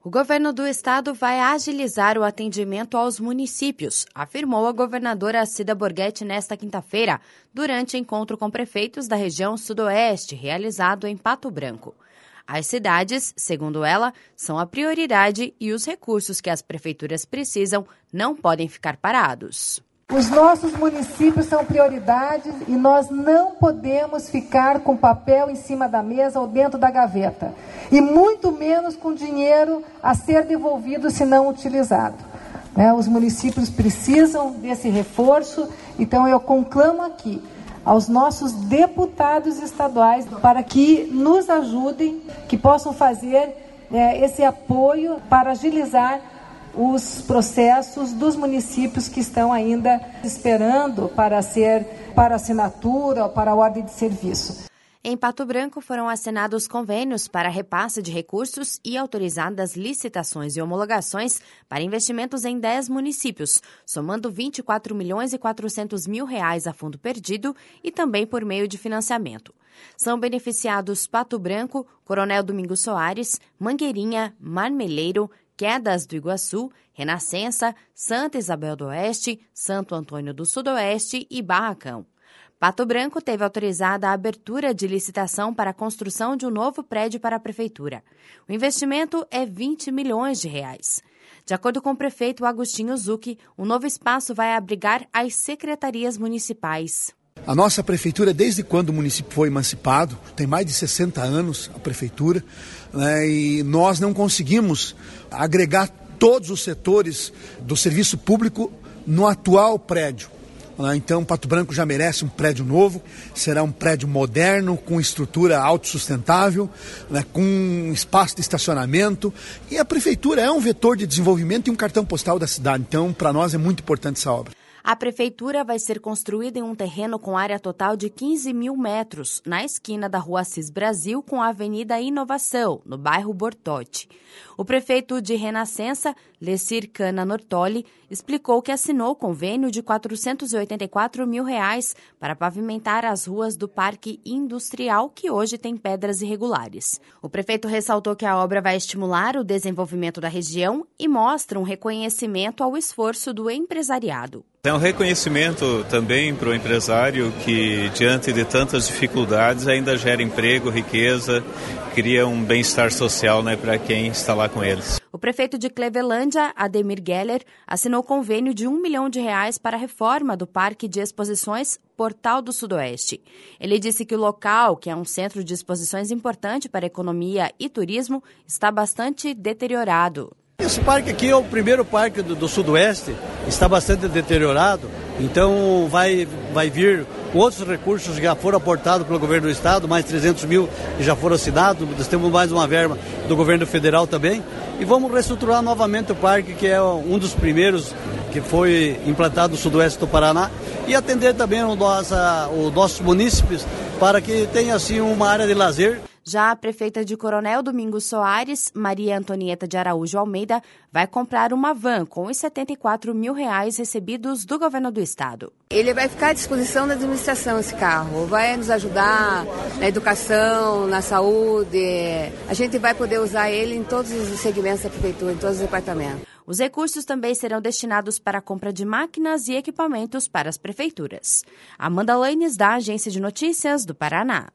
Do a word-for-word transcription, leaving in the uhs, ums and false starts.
O governo do estado vai agilizar o atendimento aos municípios, afirmou a governadora Cida Borghetti nesta quinta-feira, durante encontro com prefeitos da região sudoeste, realizado em Pato Branco. As cidades, segundo ela, são a prioridade e os recursos que as prefeituras precisam não podem ficar parados. Os nossos municípios são prioridade e nós não podemos ficar com papel em cima da mesa ou dentro da gaveta. E muito menos com dinheiro a ser devolvido se não utilizado. Né? Os municípios precisam desse reforço, então eu conclamo aqui aos nossos deputados estaduais para que nos ajudem, que possam fazer é, esse apoio para agilizar os processos dos municípios que estão ainda esperando para ser para assinatura ou para a ordem de serviço. Em Pato Branco foram assinados convênios para repasse de recursos e autorizadas licitações e homologações para investimentos em dez municípios, somando vinte e quatro milhões e quatrocentos mil reais a fundo perdido e também por meio de financiamento. São beneficiados Pato Branco, Coronel Domingos Soares, Mangueirinha, Marmeleiro, Quedas do Iguaçu, Renascença, Santa Isabel do Oeste, Santo Antônio do Sudoeste e Barracão. Pato Branco teve autorizada a abertura de licitação para a construção de um novo prédio para a prefeitura. O investimento é vinte milhões de reais. De acordo com o prefeito Agostinho Zucchi, o novo espaço vai abrigar as secretarias municipais. A nossa prefeitura, desde quando o município foi emancipado, tem mais de sessenta anos a prefeitura, né, e nós não conseguimos agregar todos os setores do serviço público no atual prédio. Então, Pato Branco já merece um prédio novo, será um prédio moderno, com estrutura autossustentável, né, com espaço de estacionamento. E a prefeitura é um vetor de desenvolvimento e um cartão postal da cidade. Então, para nós é muito importante essa obra. A prefeitura vai ser construída em um terreno com área total de quinze mil metros, na esquina da Rua Assis Brasil com a Avenida Inovação, no bairro Bortote. O prefeito de Renascença, Lecir Cana Nortoli, explicou que assinou o convênio de quatrocentos e oitenta e quatro mil reais para pavimentar as ruas do Parque Industrial, que hoje tem pedras irregulares. O prefeito ressaltou que a obra vai estimular o desenvolvimento da região e mostra um reconhecimento ao esforço do empresariado. É um reconhecimento também para o empresário que, diante de tantas dificuldades, ainda gera emprego, riqueza, cria um bem-estar social, né, para quem está lá com eles. O prefeito de Clevelândia, Ademir Geller, assinou convênio de um milhão de reais para a reforma do Parque de Exposições Portal do Sudoeste. Ele disse que o local, que é um centro de exposições importante para a economia e turismo, está bastante deteriorado. Esse parque aqui é o primeiro parque do, do Sudoeste, está bastante deteriorado, então vai, vai vir outros recursos que já foram aportados pelo governo do estado, mais trezentos mil que já foram assinados, nós temos mais uma verba do governo federal também, e vamos reestruturar novamente o parque, que é um dos primeiros que foi implantado no Sudoeste do Paraná, e atender também os nossa, os nossos munícipes para que tenha assim uma área de lazer. Já a prefeita de Coronel Domingos Soares, Maria Antonieta de Araújo Almeida, vai comprar uma van com os setenta e quatro mil reais recebidos do governo do estado. Ele vai ficar à disposição da administração, esse carro. Vai nos ajudar na educação, na saúde. A gente vai poder usar ele em todos os segmentos da prefeitura, em todos os departamentos. Os recursos também serão destinados para a compra de máquinas e equipamentos para as prefeituras. Amanda Lanes, da Agência de Notícias do Paraná.